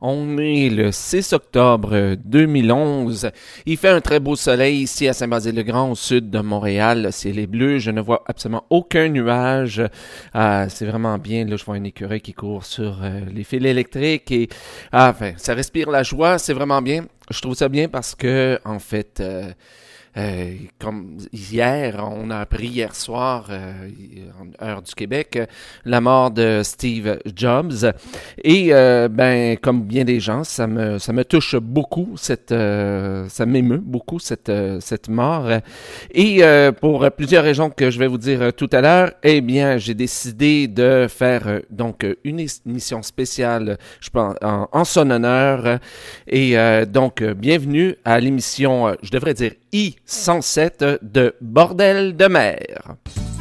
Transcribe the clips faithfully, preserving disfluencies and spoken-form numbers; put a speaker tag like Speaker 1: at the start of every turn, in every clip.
Speaker 1: On est le six octobre deux mille onze. Il fait un très beau soleil ici à Saint-Basile-le-Grand, au sud de Montréal. Le ciel est bleu. Je ne vois absolument aucun nuage. Ah, c'est vraiment bien. Là, je vois un écureuil qui court sur euh, les fils électriques. Et ah, enfin, ça respire la joie. C'est vraiment bien. Je trouve ça bien parce que, en fait... Euh, Euh, comme hier, on a appris hier soir, euh, en heure du Québec, la mort de Steve Jobs. Et euh, ben, comme bien des gens, ça me ça me touche beaucoup, cette euh, ça m'émeut beaucoup cette euh, cette mort. Et euh, pour plusieurs raisons que je vais vous dire tout à l'heure, eh bien, j'ai décidé de faire euh, donc une émission spéciale, je pense, en, en son honneur. Et euh, donc, bienvenue à l'émission, je devrais dire I cent sept de Bordel de mer.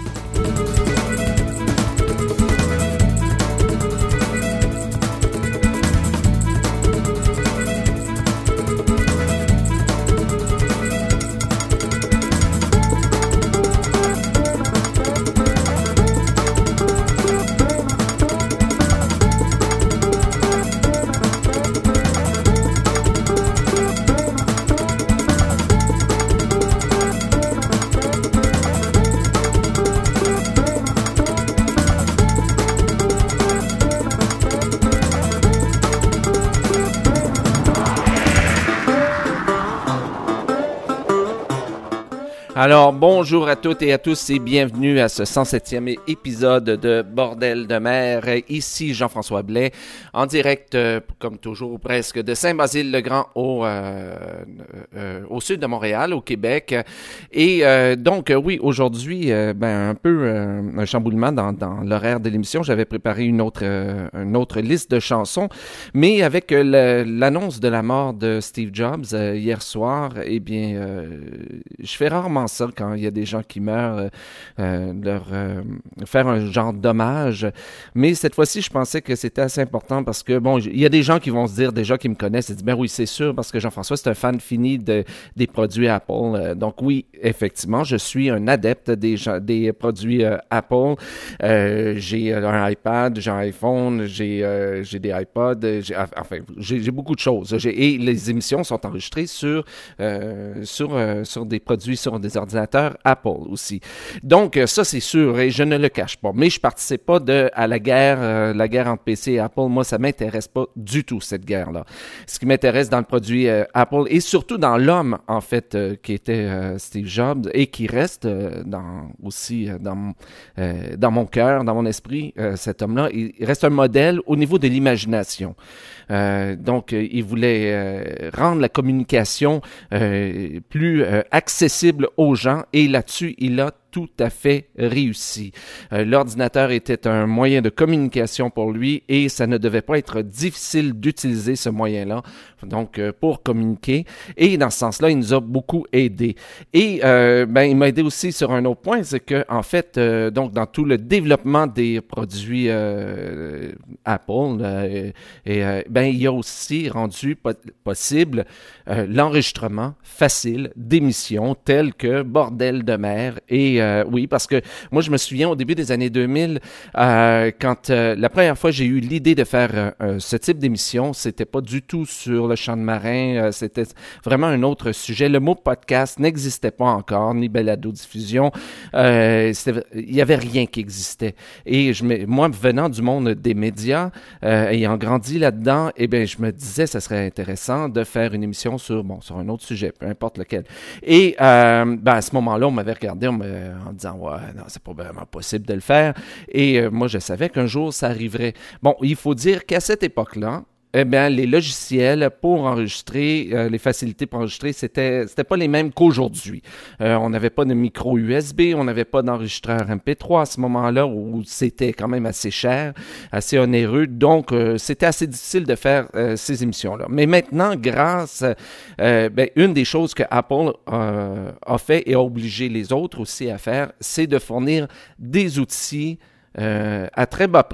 Speaker 1: Alors, bonjour à toutes et à tous et bienvenue à ce cent septième épisode de Bordel de mer. Ici Jean-François Blais, en direct, euh, comme toujours, presque de Saint-Basile-le-Grand au, euh, euh, au sud de Montréal, au Québec. Et euh, donc, euh, oui, aujourd'hui, euh, ben, un peu euh, un chamboulement dans, dans l'horaire de l'émission. J'avais préparé une autre, euh, une autre liste de chansons, mais avec euh, le, l'annonce de la mort de Steve Jobs euh, hier soir, eh bien, euh, je fais rarement ça quand il y a des gens qui meurent, euh, leur euh, faire un genre d'hommage. Mais cette fois-ci, je pensais que c'était assez important parce que, bon, il y a des gens qui vont se dire, déjà qui me connaissent, et disent, ben oui, c'est sûr, parce que Jean-François, c'est un fan fini de, des produits Apple. Euh, donc oui, effectivement, je suis un adepte des, des produits euh, Apple. Euh, j'ai un iPad, j'ai un iPhone, j'ai, euh, j'ai des iPods, j'ai, enfin, j'ai, j'ai beaucoup de choses. J'ai, et les émissions sont enregistrées sur, euh, sur, euh, sur des produits, sur des ordinateurs Apple aussi. Donc, ça, c'est sûr, et je ne le cache pas. Mais je ne participe pas de, à la guerre, euh, la guerre entre P C et Apple. Moi, ça ne m'intéresse pas du tout, cette guerre-là. Ce qui m'intéresse dans le produit euh, Apple, et surtout dans l'homme, en fait, euh, qui était euh, Steve Jobs, et qui reste euh, dans, aussi euh, dans, euh, dans mon cœur, dans mon esprit, euh, cet homme-là, il reste un modèle au niveau de l'imagination. Euh, donc, euh, il voulait euh, rendre la communication euh, plus euh, accessible aux gens et là-dessus, il a tout à fait réussi. Euh, l'ordinateur était un moyen de communication pour lui et ça ne devait pas être difficile d'utiliser ce moyen-là, donc euh, pour communiquer. Et dans ce sens-là, il nous a beaucoup aidé. Et euh, ben, il m'a aidé aussi sur un autre point, c'est que en fait, euh, donc dans tout le développement des produits euh, Apple, euh, et, euh, ben il a aussi rendu po- possible euh, l'enregistrement facile d'émissions telles que Bordel de mer et Euh, oui, parce que moi, je me souviens au début des années deux mille, euh, quand euh, la première fois j'ai eu l'idée de faire euh, euh, ce type d'émission, c'était pas du tout sur le champ de marin, euh, c'était vraiment un autre sujet. Le mot podcast n'existait pas encore, ni balado-diffusion. Euh, il y avait rien qui existait. Et je me, moi, venant du monde des médias, euh, ayant grandi là-dedans, eh bien, je me disais, ça serait intéressant de faire une émission sur, bon, sur un autre sujet, peu importe lequel. Et euh, ben, à ce moment-là, on m'avait regardé, on me en disant, ouais, non, c'est pas vraiment possible de le faire. Et euh, moi, je savais qu'un jour, ça arriverait. Bon, il faut dire qu'à cette époque-là, eh bien, les logiciels pour enregistrer, euh, les facilités pour enregistrer, c'était, c'était pas les mêmes qu'aujourd'hui. Euh, on n'avait pas de micro U S B, on n'avait pas d'enregistreur M P trois à ce moment-là, où c'était quand même assez cher, assez onéreux. Donc, euh, c'était assez difficile de faire euh, ces émissions-là. Mais maintenant, grâce, euh, ben, une des choses que Apple euh, a fait et a obligé les autres aussi à faire, c'est de fournir des outils euh, à très bas prix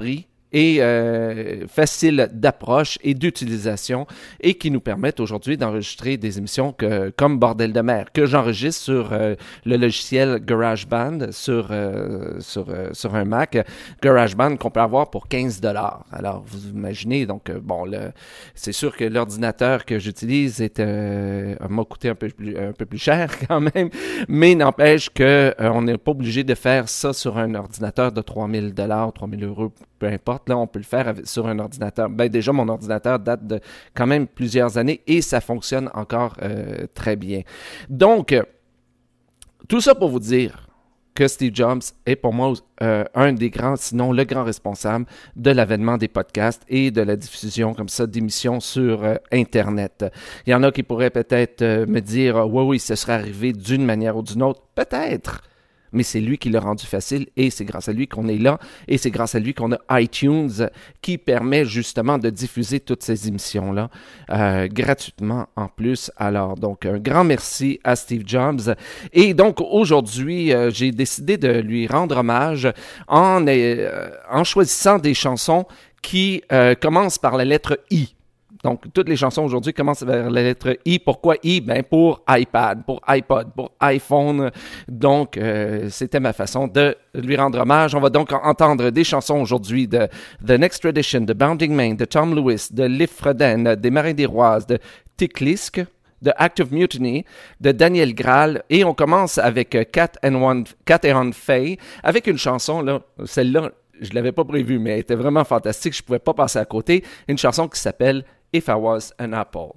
Speaker 1: et euh, faciles d'approche et d'utilisation et qui nous permettent aujourd'hui d'enregistrer des émissions que, comme Bordel de mer, que j'enregistre sur euh, le logiciel GarageBand sur, euh, sur, euh, sur un Mac. GarageBand qu'on peut avoir pour quinze dollars. Alors, vous imaginez, donc, euh, bon, le, c'est sûr que l'ordinateur que j'utilise est, euh, m'a coûté un peu, plus, un peu plus cher quand même, mais n'empêche qu'on euh, n'est pas obligé de faire ça sur un ordinateur de trois mille dollars, trois mille euros, peu importe. Là, on peut le faire avec, sur un ordinateur. Ben, déjà, mon ordinateur date de quand même plusieurs années et ça fonctionne encore euh, très bien. Donc, euh, tout ça pour vous dire que Steve Jobs est pour moi euh, un des grands, sinon le grand responsable de l'avènement des podcasts et de la diffusion comme ça d'émissions sur euh, Internet. Il y en a qui pourraient peut-être euh, me dire « Oui, oui, ce serait arrivé d'une manière ou d'une autre. » Peut-être. Mais c'est lui qui l'a rendu facile et c'est grâce à lui qu'on est là et c'est grâce à lui qu'on a iTunes qui permet justement de diffuser toutes ces émissions-là euh, gratuitement en plus. Alors, donc, un grand merci à Steve Jobs. Et donc, aujourd'hui, euh, j'ai décidé de lui rendre hommage en, euh, en choisissant des chansons qui euh, commencent par la lettre I. Donc, toutes les chansons aujourd'hui commencent vers la lettre I. Pourquoi I? Ben, pour iPad, pour iPod, pour iPhone. Donc, euh, c'était ma façon de lui rendre hommage. On va donc entendre des chansons aujourd'hui de The Next Tradition, de Bounding Main, de Tom Lewis, de Liv Fredden, des Marins des Roises, de Ticklisk, de Act of Mutiny, de Daniel Graal. Et on commence avec Cat and One, Cat and Faye, avec une chanson, là, celle-là, je ne l'avais pas prévue, mais elle était vraiment fantastique. Je ne pouvais pas passer à côté. Une chanson qui s'appelle If I Was an Apple.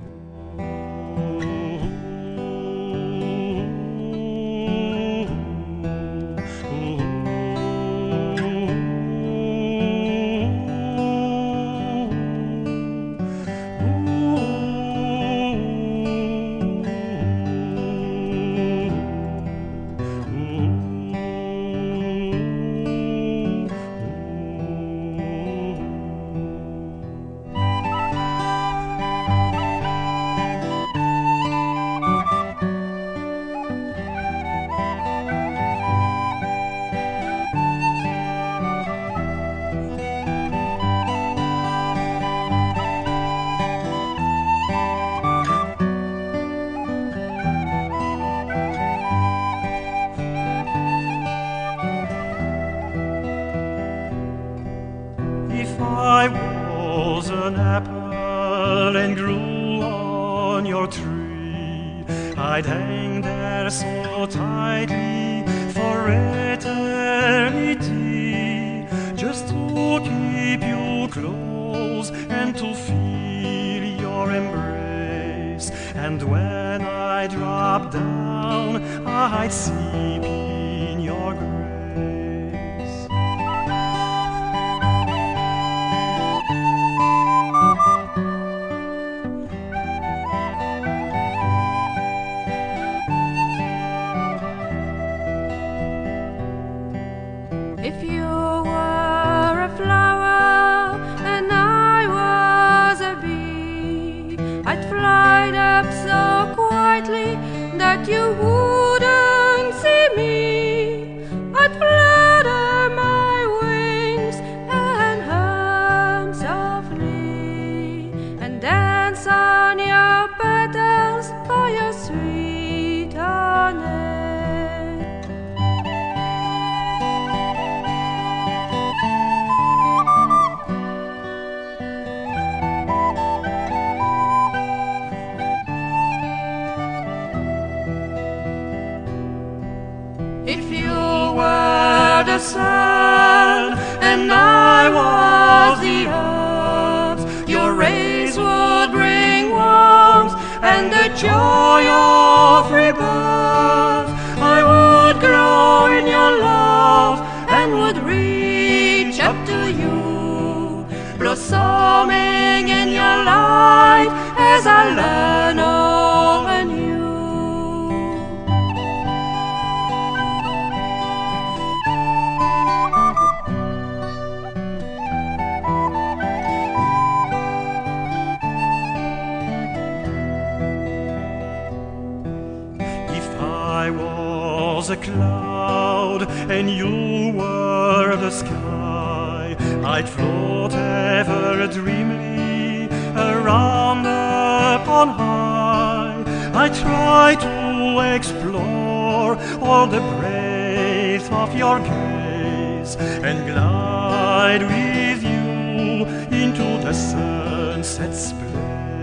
Speaker 2: I was an apple and grew on your tree, I'd hang there so tightly for eternity, just to keep you close and to feel your embrace. And when I drop down, I'd sleep in your grace.
Speaker 3: If you were a flower and I was a bee, I'd fly up so quietly that you wouldn't see me. I'd flutter my wings and hum softly and dance on your petals for your sweet honey. If you were the sun and I was the earth, your rays would bring warmth and the joy of rebirth. I would grow in your love and would reach up to you, blossoming in your light as I learn all anew.
Speaker 2: I was a cloud and you were the sky, I I'd float ever dreamily around upon high. I'd try to explore all the breadth of your gaze and glide with you into the sunset's blaze.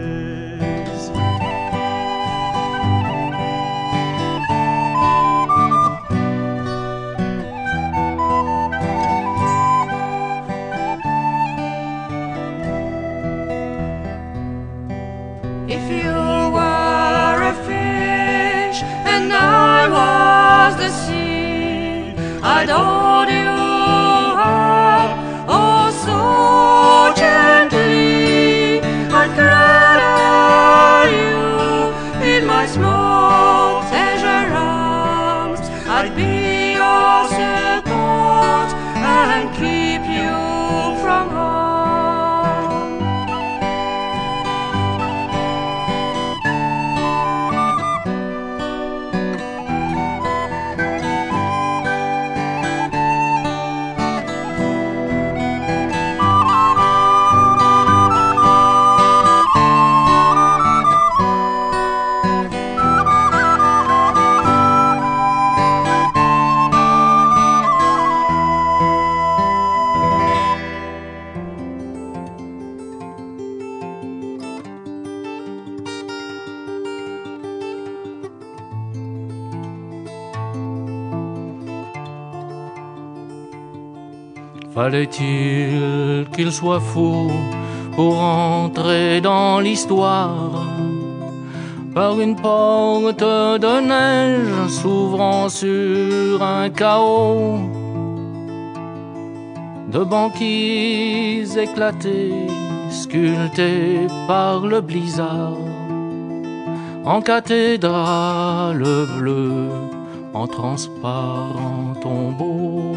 Speaker 3: If you were a fish and I was the sea, I'd hold you up, oh so gently. I'd cradle you in my small pleasure arms. I'd be your support and keep you from harm.
Speaker 4: Fallait-il qu'il soit fou pour entrer dans l'histoire par une porte de neige s'ouvrant sur un chaos de banquises éclatées, sculptées par le blizzard, en cathédrale bleue, en transparent tombeau.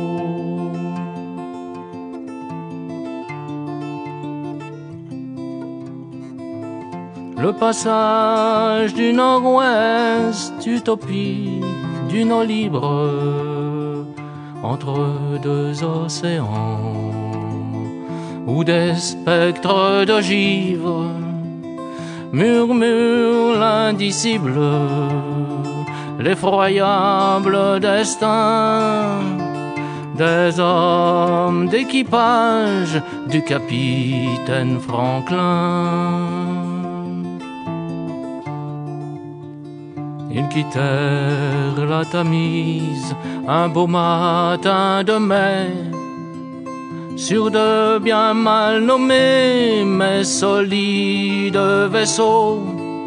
Speaker 4: Le passage du nord-ouest, utopie d'une eau libre entre deux océans, où des spectres de givre murmurent l'indicible, l'effroyable destin des hommes d'équipage du capitaine Franklin. Ils quittèrent la Tamise un beau matin de mai, sur de bien mal nommés mais solides vaisseaux,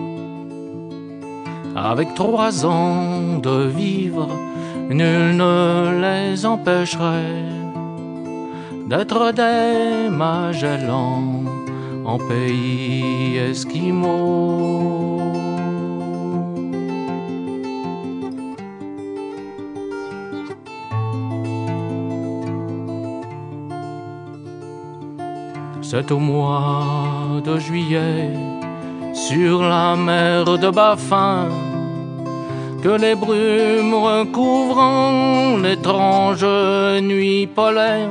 Speaker 4: avec trois ans de vivre, nul ne les empêcherait d'être des Magellans en pays esquimaux. C'est au mois de juillet, sur la mer de Baffin, que les brumes recouvrant l'étrange nuit polaire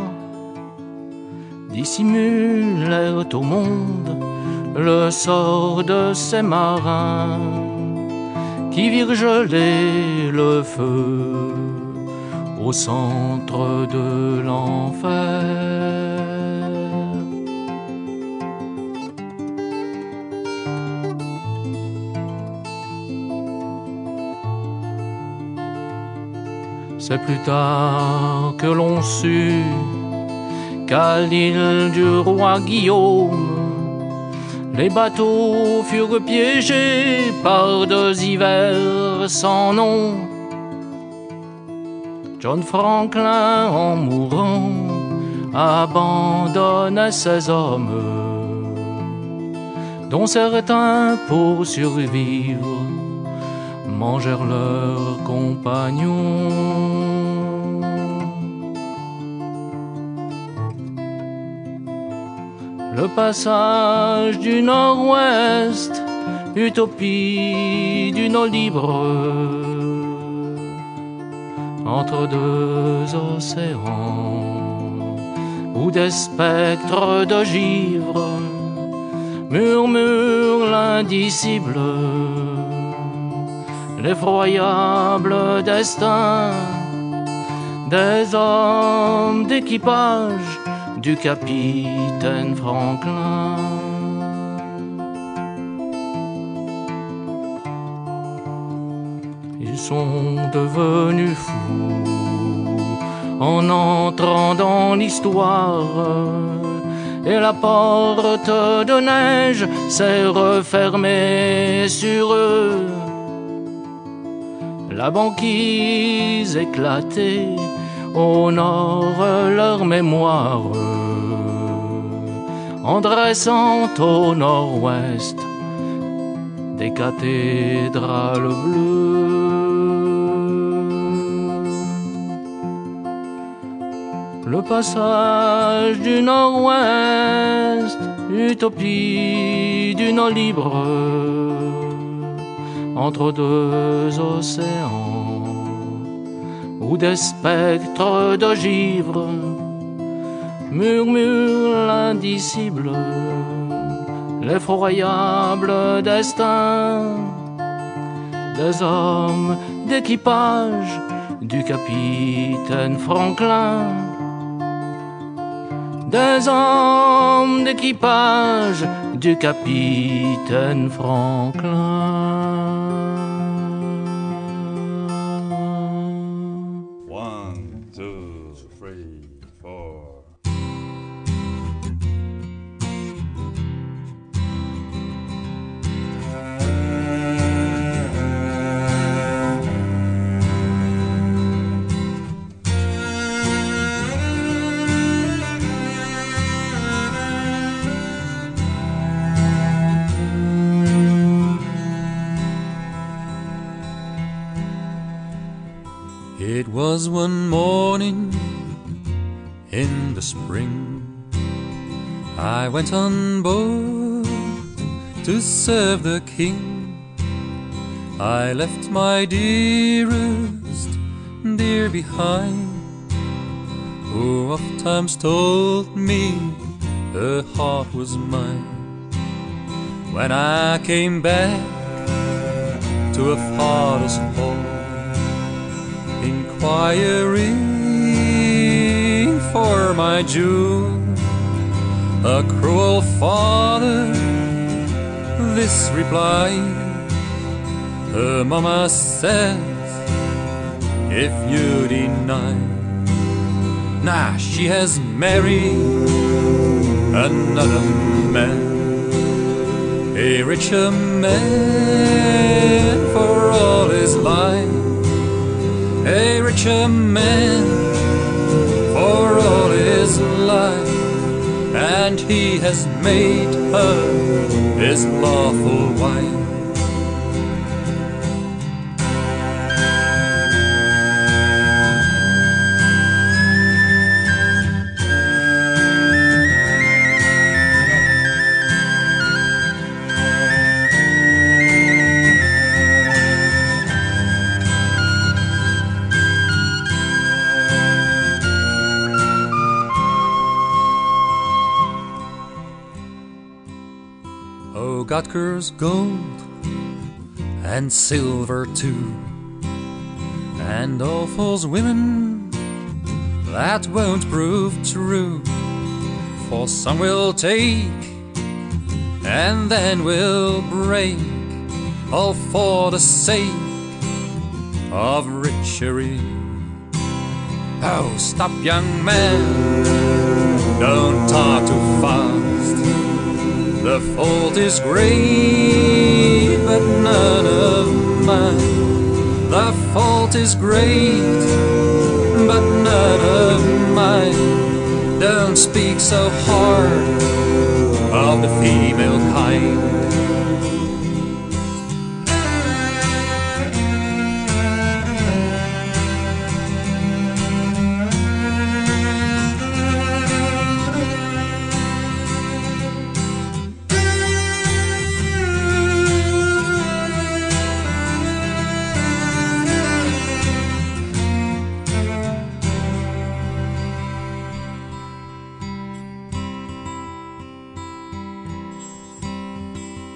Speaker 4: dissimulèrent au monde le sort de ces marins qui virent geler le feu au centre de l'enfer. C'est plus tard que l'on sut qu'à l'île du roi Guillaume, les bateaux furent piégés par deux hivers sans nom. John Franklin, en mourant, abandonna ses hommes, dont certains, pour survivre, mangèrent leurs compagnons. Le passage du nord-ouest, utopie d'une eau libre, entre deux océans, où des spectres de givre murmurent l'indicible, l'effroyable destin des hommes d'équipage du capitaine Franklin. Ils sont devenus fous en entrant dans l'histoire, et la porte de neige s'est refermée sur eux. La banquise éclatée honore leur mémoire en dressant au nord-ouest des cathédrales bleues. Le passage du nord-ouest, utopie d'une eau libre entre deux océans, où des spectres de givre murmurent l'indicible, l'effroyable destin des hommes d'équipage du capitaine Franklin. Des hommes d'équipage du capitaine Franklin.
Speaker 5: One, two, three, four.
Speaker 6: It was one morning in the spring, I went on board to serve the king. I left my dearest dear behind, who ofttimes told me her heart was mine. When I came back to a father's hall, inquiring for my jewel, a cruel father this replied. Her mama says, if you deny, nah, she has married another man, a richer man for all his life, a richer man for all his life, and he has made her his lawful wife. Gotker's gold and silver too, and all false women that won't prove true, for some will take and then will break, all for the sake of richery. Oh, stop, young man, don't talk too fast. The fault is great, but none of mine. The fault is great, but none of mine. Don't speak so hard of the female kind.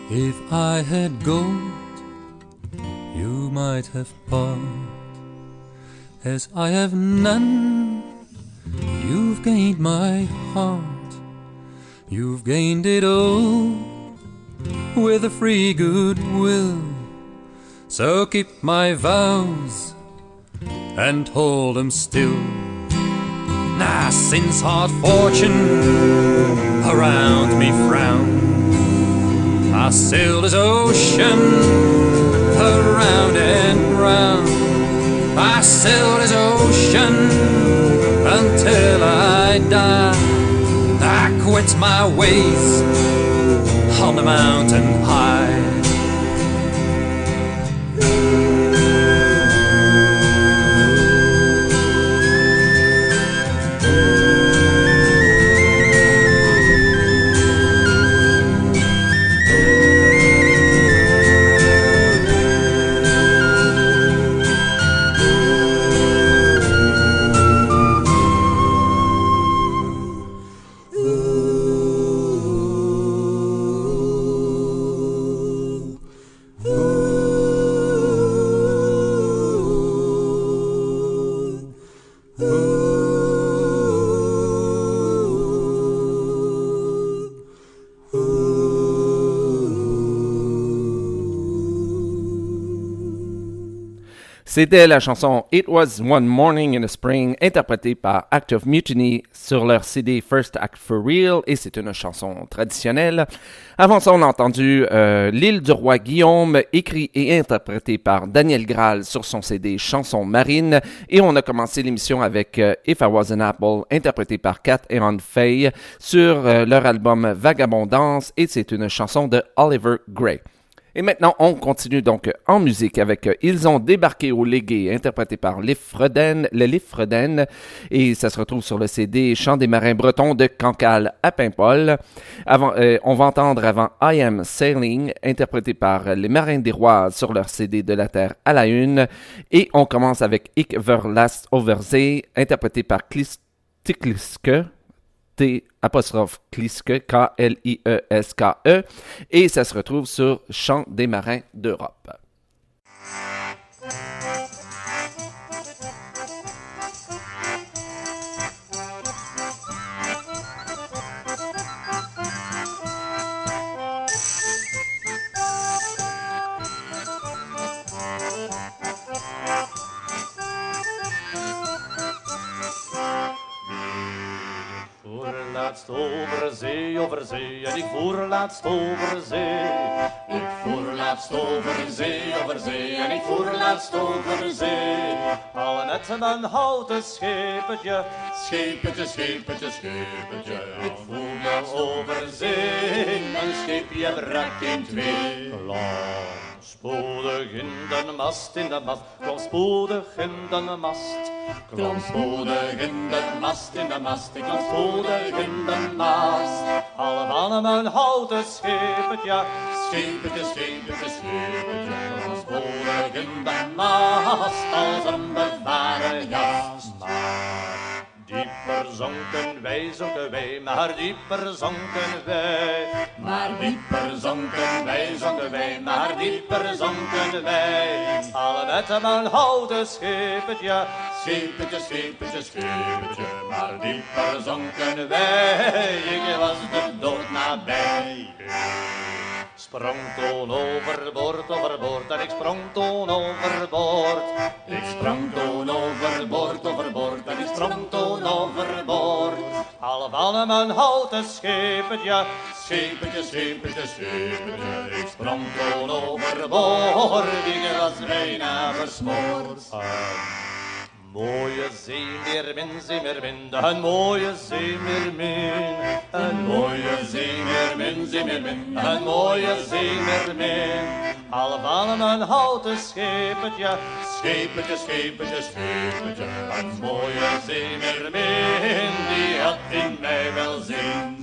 Speaker 6: If I had gold, you might have part. As I have none, you've gained my heart. You've gained it all with a free goodwill. So keep my vows and hold them still. Now since hard fortune around me frown, I sail this ocean around and round. I sail this ocean until I die. I quit my ways on the mountain high.
Speaker 1: C'était la chanson It Was One Morning in the Spring, interprétée par Act of Mutiny sur leur C D First Act for Real, et c'est une chanson traditionnelle. Avant ça, on a entendu euh, L'île du roi Guillaume, écrit et interprété par Daniel Graal sur son C D Chansons marines, et on a commencé l'émission avec euh, If I Was an Apple, interprété par Kat et Ron Fay sur euh, leur album Vagabondance, et c'est une chanson de Oliver Gray. Et maintenant, on continue donc en musique avec « Ils ont débarqué au Légué », interprété par Liv Fredden, le Liv Fredden, et ça se retrouve sur le C D « Chants des marins bretons » de Cancale à Paimpol. Avant, euh, on va entendre avant « I Am Sailing », interprété par les Marins des Rois sur leur C D « De la Terre à la Une », et on commence avec « Ik verlast overzee », interprété par Klis Tikliske, T apostrophe Kliske, K L I E S K E, et ça se retrouve sur Chants des marins d'Europe.
Speaker 7: Laatst over zee, over zee, en ik voer laatst over zee. Ik voer laatst over zee, over zee, en ik voer laatst over zee. Al met een houten schepetje, schepetje, schepetje, schepetje. Ik voer me over zee, een scheepje brak in twee. Lang spoedig in de mast, in de mast, kwam spoedig in de mast. Klom spoedig in de mast, in de mast, ik klom spoedig in de mast. Alle van mijn houten schepetje, schepetje, schepetje, schepetje. Klom spoedig in de mast, als een bevaren jas. Maar dieper zonken wij, zonken wij, maar dieper zonken wij. Maar dieper zonken wij, zonken wij, maar dieper zonken wij. Alle met mijn houten schepetje, schepetje, schepetje, schepetje. Maar dieper zonken wij, ik was de dood nabij. Sprong toen overboord, overboord, en ik sprong toen overboord. Ik sprong toen overboord, overboord, en ik sprong toen overboord. Alle van mijn houten schepetje, schepetje, schepetje, schepetje. Ik sprong toen overboord, ik was bijna versmoord. Mooie zeemeermin, zeemeermin, een mooie zeemeermin. Een mooie zeemeermin, zeemeermin, een mooie zeemeermin. Alle van mijn houten schepetje, schepetje, schepetje, schepetje. Een mooie zeemeermin, die had in mij wel zin.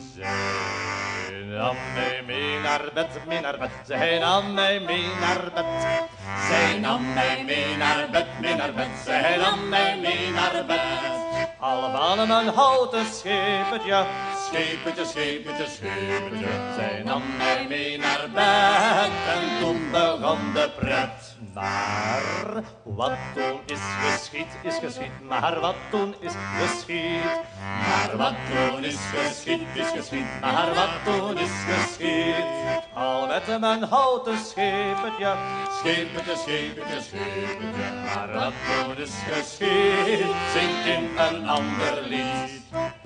Speaker 7: Zij nam mij mee naar bed, mee naar bed. Zij nam mij mee naar bed. Zij nam mij mee naar bed, mee naar bed. Zij nam mij mee naar bed. Alle van mijn houten schepetje, schepetje, schepetje, schepetje. Zij nam mij mee naar bed. van de pret. Maar wat toen is geschied, is geschied. Maar wat toen is geschied. Maar wat toen is geschied, is geschied. Maar wat toen is geschied. Al met mijn houten schepetje, schepetje, schepetje, schepetje. Maar wat toen is geschied, zingt in een ander lied.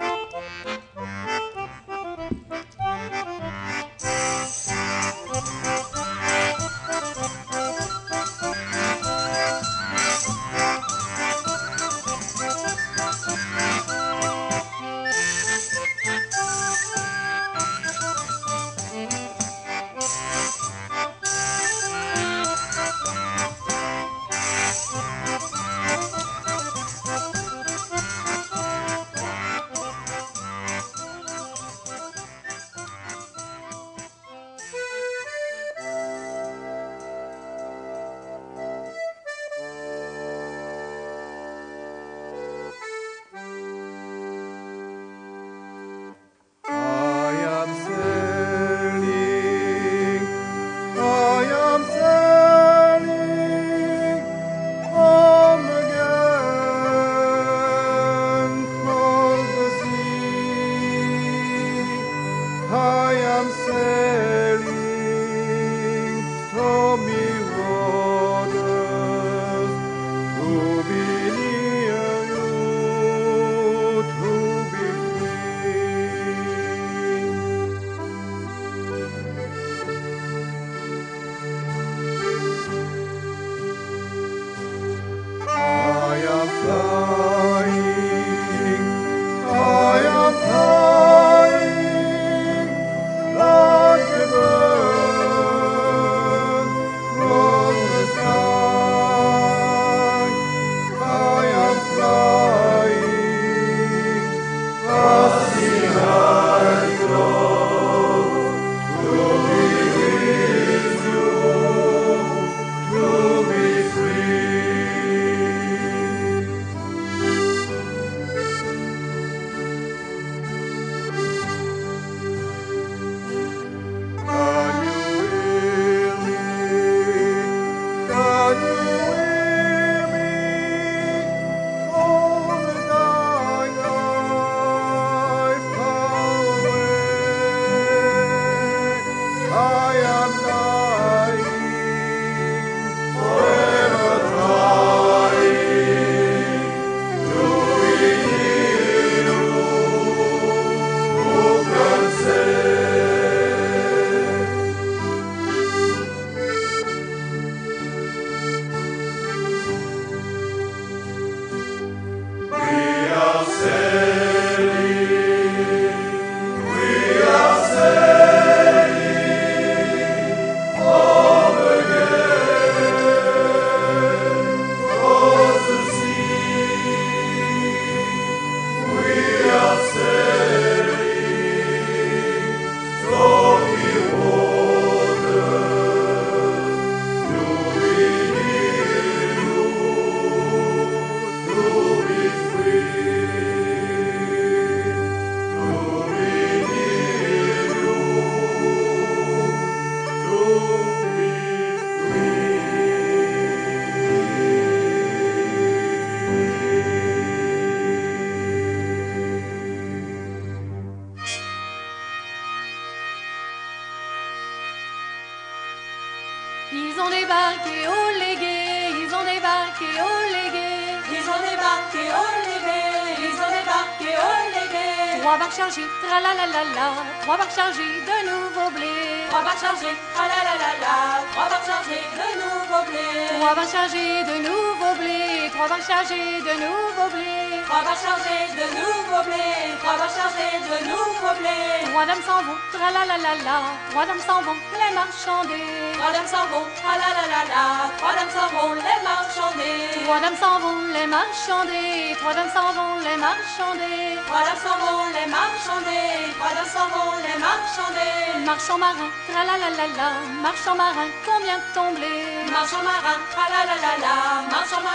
Speaker 3: Ils ont débarqué au légué, ils ont débarqué au légué, ils ont débarqué au légué, ils ont débarqué au légué. Trois barques chargées, tra-la-la-la-la, trois barques chargées de nouveaux blés. Trois barques chargées, tra-la-la-la-la, trois barques chargées de nouveaux blés. Trois barques chargées de nouveaux blés, trois barques chargées de nouveaux blés. Trois barques chargées de nouveaux blés, trois barques chargées de nouveaux blés. Trois dames s'en vont, tra-la-la-la-la, trois dames s'en vont, les marchander. Trois dames s'en vont, tra-la-la-la-la, trois dames s'en vont, les marchander. Trois dames s'en vont, les marchander. Trois dames s'en vont, les marchander. Trois dames s'en vont, les marchander. Trois dames s'en vont, les marchander. Marchand marin, tra-la-la-la-la, marchand marin, combien ton blé? Marchand marin, tra-la-la-la-la, marchand marin,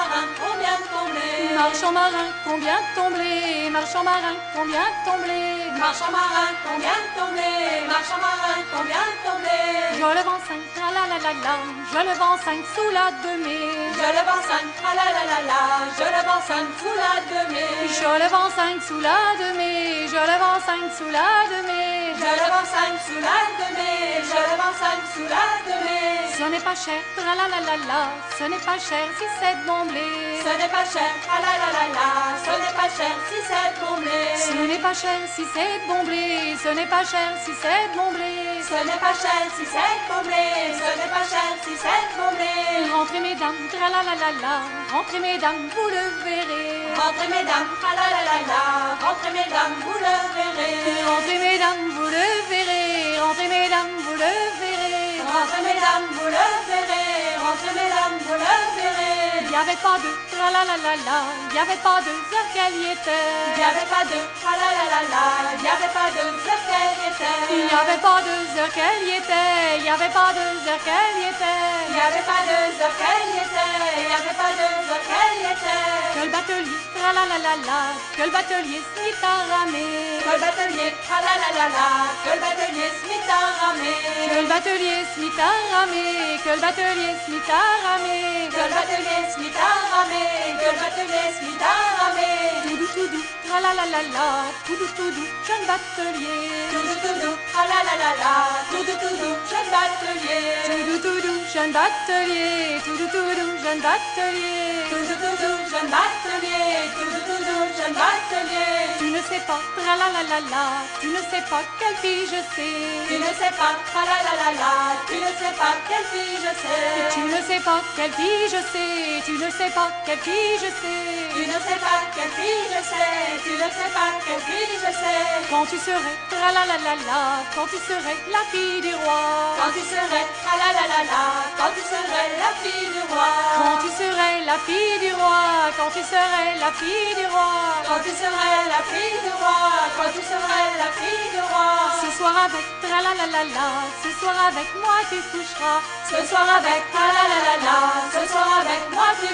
Speaker 3: combien tomber?
Speaker 8: Marchand marin, combien tomber? Marchand marin, combien tomber?
Speaker 3: Marchand marin, combien tomber? Marchand marin, combien tomber?
Speaker 8: Je le vends cinq, ah la la la la, je le vends cinq sous la demi.
Speaker 3: Je le vends cinq, ah la la la la, je le vends cinq sous la demi.
Speaker 8: Je le vends cinq sous la demi, je le vends cinq sous la demi.
Speaker 3: Je le vends cinq sous la demi, je le vends cinq sous la demi.
Speaker 8: Ce n'est pas cher, ah la la la la, ce n'est pas cher si c'est bon blé.
Speaker 3: Ce n'est pas cher, ah la la la la, ce n'est pas cher si c'est bon blé.
Speaker 8: Ce n'est pas cher si c'est bon blé, ce n'est pas cher si c'est bon blé.
Speaker 3: Ce n'est pas cher si c'est bon blé, ce n'est pas cher si c'est bon blé.
Speaker 8: Rentrez mesdames, tra la la la la, rentrez mesdames, vous le verrez.
Speaker 3: Rentrez mesdames, tra la la la la, rentrez mesdames, vous le verrez.
Speaker 8: Rentrez mesdames, vous le verrez, rentrez mesdames, vous le verrez.
Speaker 3: Rentrez mesdames, vous le verrez, rentrez mesdames, vous le verrez.
Speaker 8: Il n'y avait pas de tra la la la la, il n'y avait pas de heure qu'elle y était.
Speaker 3: Il n'y avait pas de tra la la la la, il n'y avait pas de heure qu'elle y était.
Speaker 8: Il n'y avait pas de heure qu'elle y était, il n'y avait pas de heure qu'elle y était.
Speaker 3: Il n'y avait pas de heure qu'elle y était, il n'y avait pas de heure qu'elle y était.
Speaker 8: Que le batelier, tra la la la la, que le batelier se mit à ramer.
Speaker 3: Que le batelier, tra la la la la, que le batelier se mit à ramer.
Speaker 8: Que le batelier se mit à ramer, que le batelier se mit à ramer.
Speaker 3: Que le batelier se mit à ramer, que le batelier se mit à ramer.
Speaker 8: Tout doux, tout doux, tra la la la la, tout doux, tout doux, jeune batelier.
Speaker 3: Tout doux, tout doux, tra la la la la, tout doux, tout doux, jeune batelier.
Speaker 8: Tout doux, tout doux, jeune batelier, tout doux, tout doux, jeune batelier.
Speaker 3: Tout doux, tout doux, jeune batelier, tout doux, tout doux, jeune batelier.
Speaker 8: Tu ne sais pas, tra la la la la, tu ne sais pas quelle fille je sais.
Speaker 3: Tu ne sais pas, tra la la la la, tu ne sais pas quelle fille je sais.
Speaker 8: Tu ne sais pas quelle fille je sais, tu ne sais pas quelle fille je sais.
Speaker 3: Tu ne sais pas quelle fille je sais, tu ne sais pas quelle fille je sais.
Speaker 8: Quand tu serais, tra la la la la, quand tu serais la fille du roi.
Speaker 3: Quand tu serais, tra la la la la, quand tu serais la fille du roi.
Speaker 8: Quand tu serais la fille du roi, quand tu serais la fille du roi.
Speaker 3: Quand tu serais la fille du roi, quand tu serais la fille du roi.
Speaker 8: Ce soir avec, tra la la la la, ce soir avec moi tu coucheras.
Speaker 3: Ce soir avec, tra la la la la, ce soir avec moi tu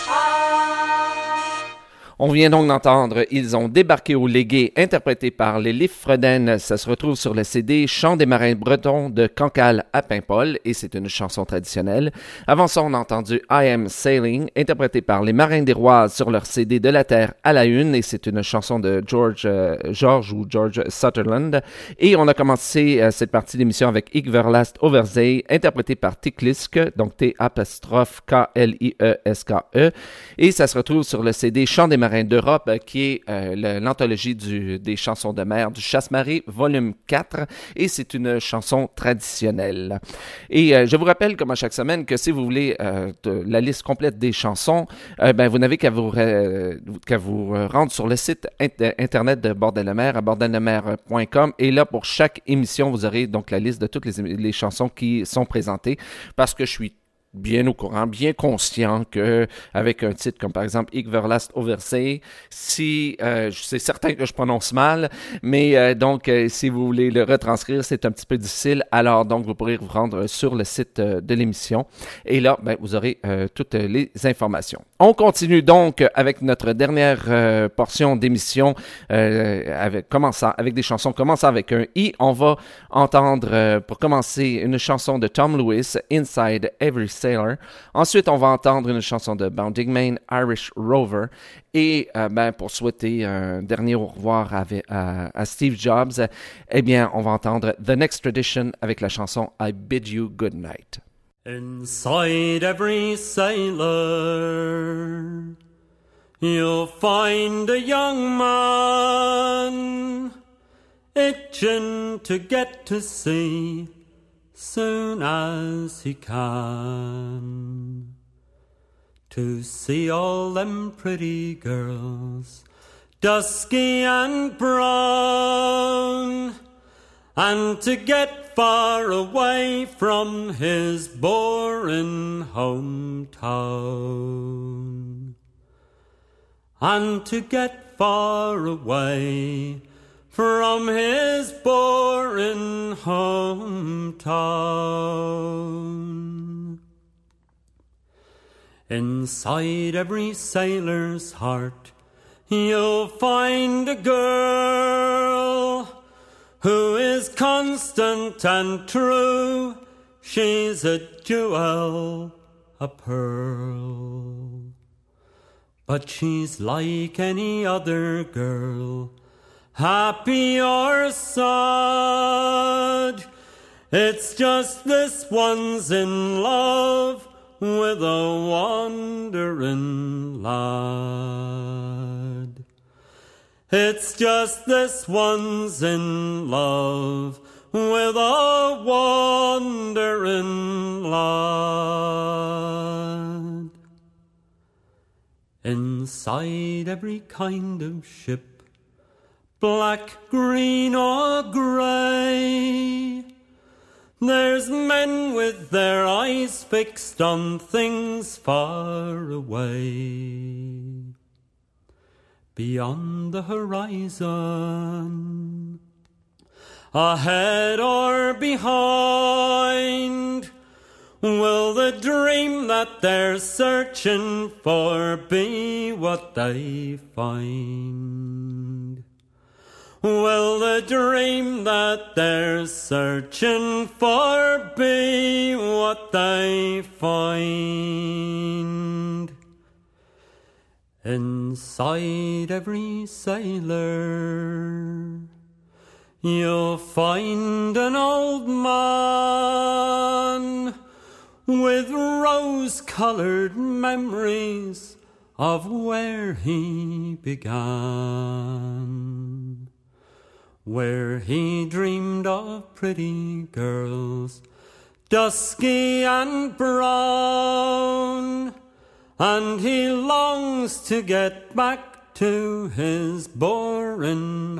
Speaker 3: coucheras.
Speaker 1: On vient donc d'entendre « Ils ont débarqué au Légué » interprété par les Liffredens. Ça se retrouve sur le C D « Chants des marins bretons » de Cancale à Paimpol et c'est une chanson traditionnelle. Avant ça, on a entendu « I Am Sailing » interprété par les Marins des Rois sur leur C D « De la Terre à la Une » et c'est une chanson de George, euh, George ou George Sutherland. Et on a commencé euh, cette partie d'émission avec « Ik verlast overzee » interprété par Tiklisk, donc T apostrophe K L I E S K E. Et ça se retrouve sur le C D « Chants des marins d'Europe, qui est euh, le, l'anthologie du, des chansons de mer du Chasse-Marée, volume quatre, et c'est une chanson traditionnelle. Et euh, je vous rappelle, comme à chaque semaine, que si vous voulez euh, de, la liste complète des chansons, euh, ben, vous n'avez qu'à vous, euh, qu'à vous rendre sur le site int- internet de Bordel de mer, à bordel de mer point com, et là, pour chaque émission, vous aurez donc la liste de toutes les, les chansons qui sont présentées, parce que je suis bien au courant, bien conscient que avec un titre comme par exemple Ik verlast overzee, si euh, c'est certain que je prononce mal, mais euh, donc euh, si vous voulez le retranscrire, c'est un petit peu difficile. Alors donc vous pourrez vous rendre sur le site euh, de l'émission et là ben, vous aurez euh, toutes les informations. On continue donc avec notre dernière euh, portion d'émission euh, avec commençant avec des chansons commençant avec un I. On va entendre euh, pour commencer une chanson de Tom Lewis, Inside Every Sailor. Ensuite, on va entendre une chanson de Bounding Main, Irish Rover. Et euh, ben, pour souhaiter un dernier au revoir avec, à, à Steve Jobs, eh bien, on va entendre The Next Tradition avec la chanson I Bid You Good Night.
Speaker 2: Inside every sailor, you'll find a young man itching to get to sea soon as he can, to see all them pretty girls, dusky and brown, and to get far away from his boring hometown, and to get far away from his boring hometown.
Speaker 9: Inside every sailor's heart, you'll find a girl who is constant and true. She's a jewel, a pearl. But she's like any other girl, happy or sad. It's just this one's in love with a wandering lad. It's just this one's in love with a wandering lad. Inside every kind of ship, black, green or grey, there's men with their eyes fixed on things far away. Beyond the horizon, ahead or behind, will the dream that they're searching for be what they find? Will the dream that they're searching for be what they find? Inside every sailor, you'll find an old man with rose-colored memories of where he began, where he dreamed of pretty girls, dusky and brown, and he longs to get back to his boring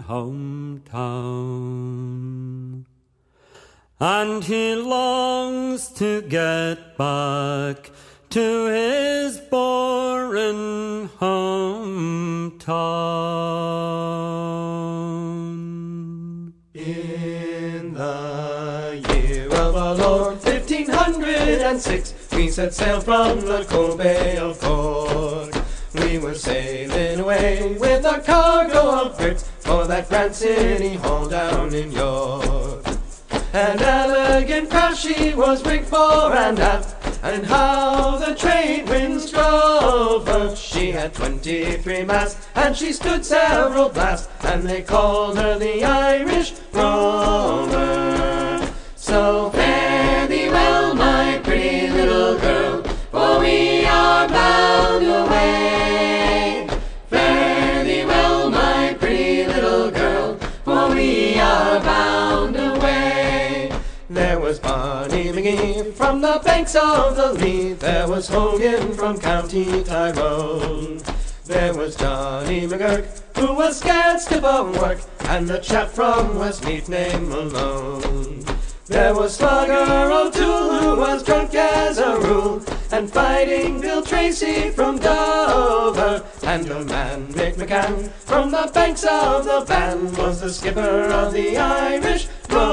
Speaker 9: hometown. And he longs to get back to his boring hometown.
Speaker 10: In the year of our Lord fifteen hundred and six, we set sail from the cold Bay of Cork. We were sailing away with a cargo of bricks for that grand city hall down in York. An elegant craft she was rigged fore and aft, and how the trade winds drove her. She had twenty-three masts, and she stood several blasts, and they called her the Irish Rover. So fare thee well, my pretty little girl, for we are bound away. Fare thee well, my pretty little girl, for we are bound away. There was Barney McGee from the banks of the Lee, there was Hogan from County Tyrone, there was Johnny McGurk, who was scared stiff of work, and the chap from Westmeath named Malone. There was Slugger O'Toole, who was drunk as a rule, and Fighting Bill Tracy from Dover, and the man Mick McCann from the banks of the Bann was the skipper of the Irish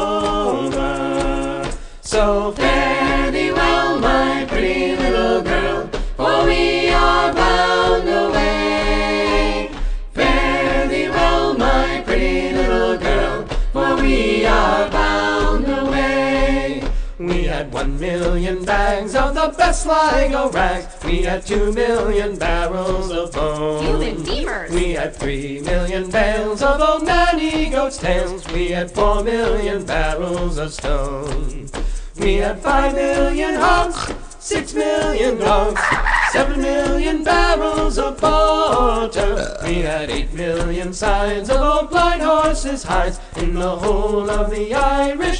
Speaker 10: Rover. So fare thee well, my pretty little girl, for we are bound away. Fare thee well, my pretty little girl, for we are bound away. We had one million bags of the best Sligo rags. We had two million barrels of bone.
Speaker 8: Human beavers.
Speaker 10: We had three million bales of old nanny goats' tails. We had four million barrels of stone. We had five million hogs, six million dogs, seven million barrels of porter. We had eight million sides of old blind horses' hides in the whole of the Irish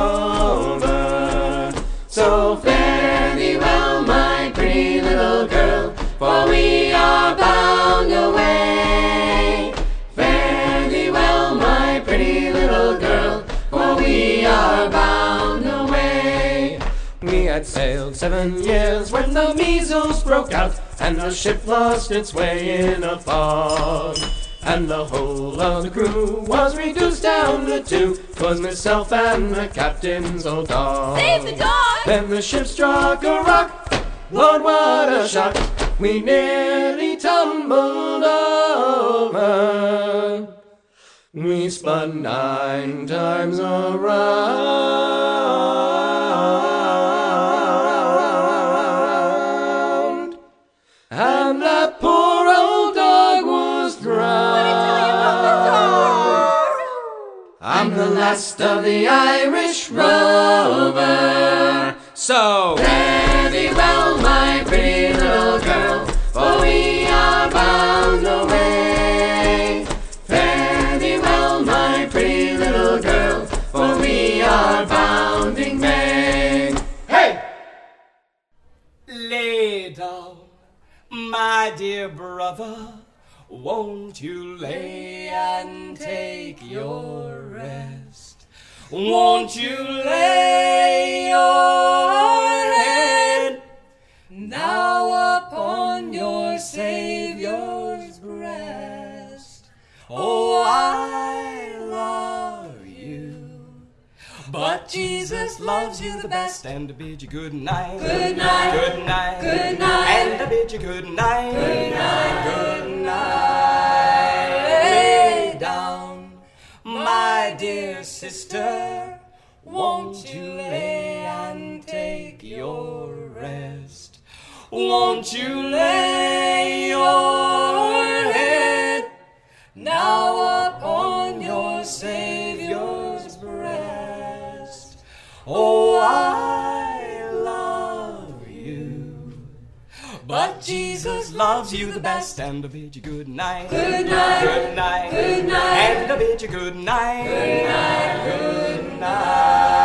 Speaker 10: Rover. So fare thee well, my pretty little girl, for we are bound away. Fare thee well, my pretty little girl, for we are bound away. We had sailed seven years when the measles broke out, and the ship lost its way in a fog. And the whole of the crew was reduced down to two. 'Twas myself and the captain's old dog.
Speaker 8: Save the dog!
Speaker 10: Then the ship struck a rock, Lord, what a shock! We nearly tumbled over. We spun nine times around, and that poor old dog was drowned. I'm the last of the Irish Rover. So fare thee well, my pretty little girl, for we are bound away. Fare thee well, my pretty little girl, for we are bounding May. Hey!
Speaker 11: Lay down, my dear brother, won't you lay and take your rest? Won't you lay your head now upon your Savior's breast? Oh, I love you, but Jesus loves you the best, and to bid you good night,
Speaker 10: Good night,
Speaker 11: good night,
Speaker 10: good night,
Speaker 11: and to bid you good night,
Speaker 10: good night,
Speaker 11: good night. Lay down, my dear sister, won't you lay and take your rest? Won't you lay your head now upon your Savior's breast? Oh, I love you, but Jesus loves you the best, and I bid you good night,
Speaker 10: Good night,
Speaker 11: good night,
Speaker 10: good night,
Speaker 11: and I bid you good night,
Speaker 10: good night,
Speaker 11: good night.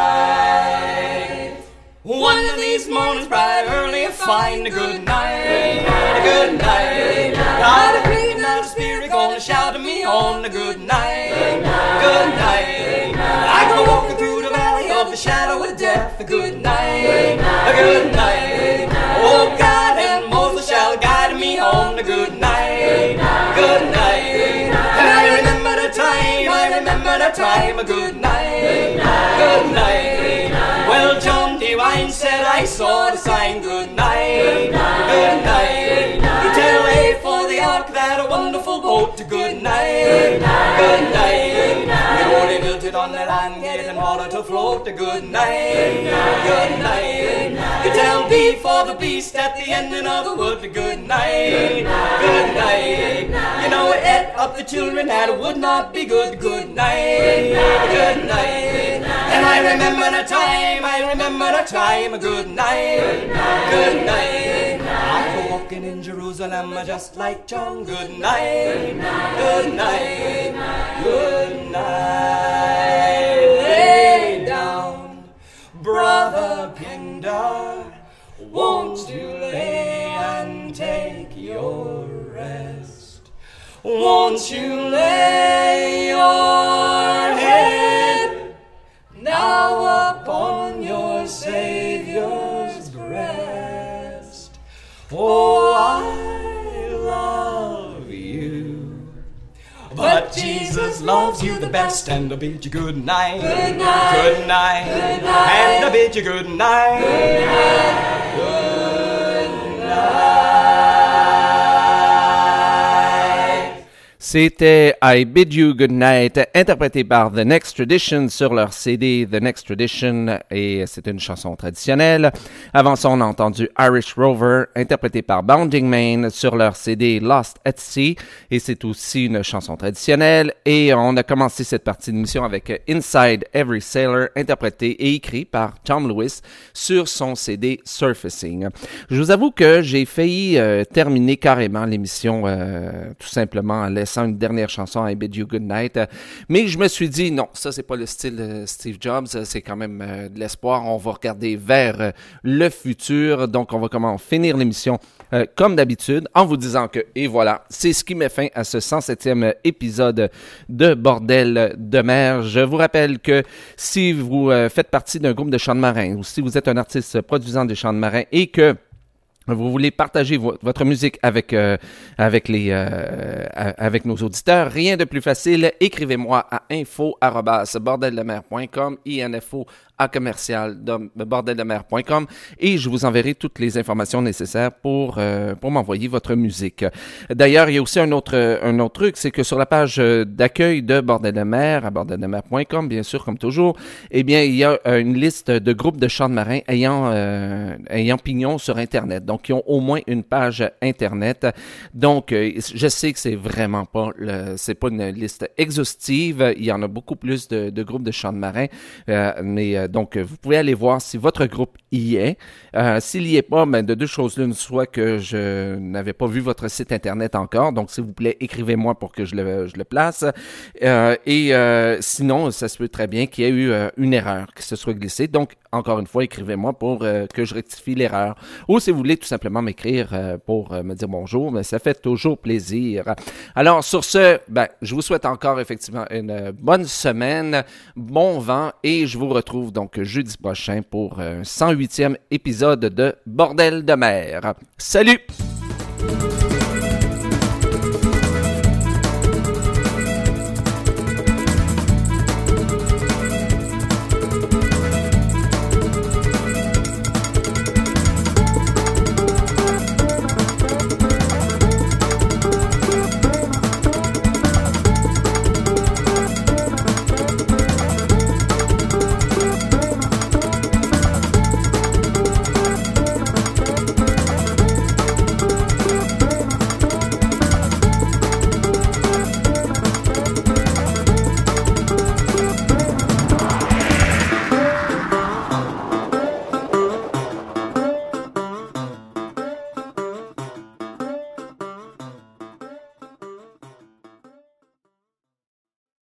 Speaker 11: One of these mornings bright early, find a good night, a good night. God, a great night of spirit gonna shout to me on a good night, good night. I go walking through the valley of the shadow of death, a good night, a good night. Oh, God and Moses shall guide me on a good night, good night. And I remember the time, I remember the time, a good night, good night. Well, John Devine said I saw the sign, good night, good night. You tell A for the ark that a wonderful boat, good night, good night. You know they built it on the land, getting water to float, good night, good night. You tell B for the beast at the ending of the wood, good night, good night. You know it ate up the children that would not be good, good night, good night. And I remember the time, I remember the time, a good night, good night. I go walking in Jerusalem just like John, good night, good night, good night. Lay down, brother Pindar, won't you lay and take your rest? Won't you lay your head now upon your Savior's breast? Oh, I love you, but Jesus loves you the best, and I bid you good night,
Speaker 10: Good night,
Speaker 11: good night,
Speaker 10: good night,
Speaker 11: and I bid you good night,
Speaker 10: good night,
Speaker 11: good night.
Speaker 1: C'était I Bid You Good Night, interprété par The Next Tradition sur leur C D The Next Tradition, et c'est une chanson traditionnelle. Avant ça, on a entendu Irish Rover, interprété par Bounding Main sur leur C D Lost at Sea, et c'est aussi une chanson traditionnelle. Et on a commencé cette partie de l'émission avec Inside Every Sailor, interprété et écrit par Tom Lewis sur son C D Surfacing. Je vous avoue que j'ai failli euh, terminer carrément l'émission euh, tout simplement en laissant une dernière chanson, I Bid You Good Night. Mais je me suis dit, non, ça, c'est pas le style de Steve Jobs. C'est quand même euh, de l'espoir. On va regarder vers euh, le futur. Donc, on va comment finir l'émission euh, comme d'habitude en vous disant que, et voilà, c'est ce qui met fin à ce cent septième épisode de Bordel de mer. Je vous rappelle que si vous euh, faites partie d'un groupe de chants de marins ou si vous êtes un artiste produisant des chants de marins et que vous voulez partager vo- votre musique avec euh, avec les euh, avec nos auditeurs, rien de plus facile. Écrivez-moi à info arobase bordeldemer point com, info à commercial bordel de mer point com et je vous enverrai toutes les informations nécessaires pour euh, pour m'envoyer votre musique. D'ailleurs, il y a aussi un autre un autre truc, c'est que sur la page d'accueil de Bordel de mer à bordel de mer point com, bien sûr comme toujours, eh bien il y a une liste de groupes de chants de marins ayant euh, ayant pignon sur Internet. Donc qui ont au moins une page Internet. Donc euh, je sais que c'est vraiment pas le, c'est pas une liste exhaustive, il y en a beaucoup plus de, de groupes de chants de marins, euh, mais euh, donc vous pouvez aller voir si votre groupe y est. Euh, s'il y est pas, ben de deux choses l'une, soit que je n'avais pas vu votre site Internet encore, donc s'il vous plaît, écrivez-moi pour que je le, je le place. Euh, et euh, sinon, ça se peut très bien qu'il y ait eu euh, une erreur qui se soit glissée. Donc, encore une fois, écrivez-moi pour euh, que je rectifie l'erreur. Ou si vous voulez tout simplement m'écrire euh, pour euh, me dire bonjour, mais ça fait toujours plaisir. Alors, sur ce, ben, je vous souhaite encore effectivement une bonne semaine, bon vent, et je vous retrouve donc jeudi prochain pour un cent huitième épisode de Bordel de mer. Salut!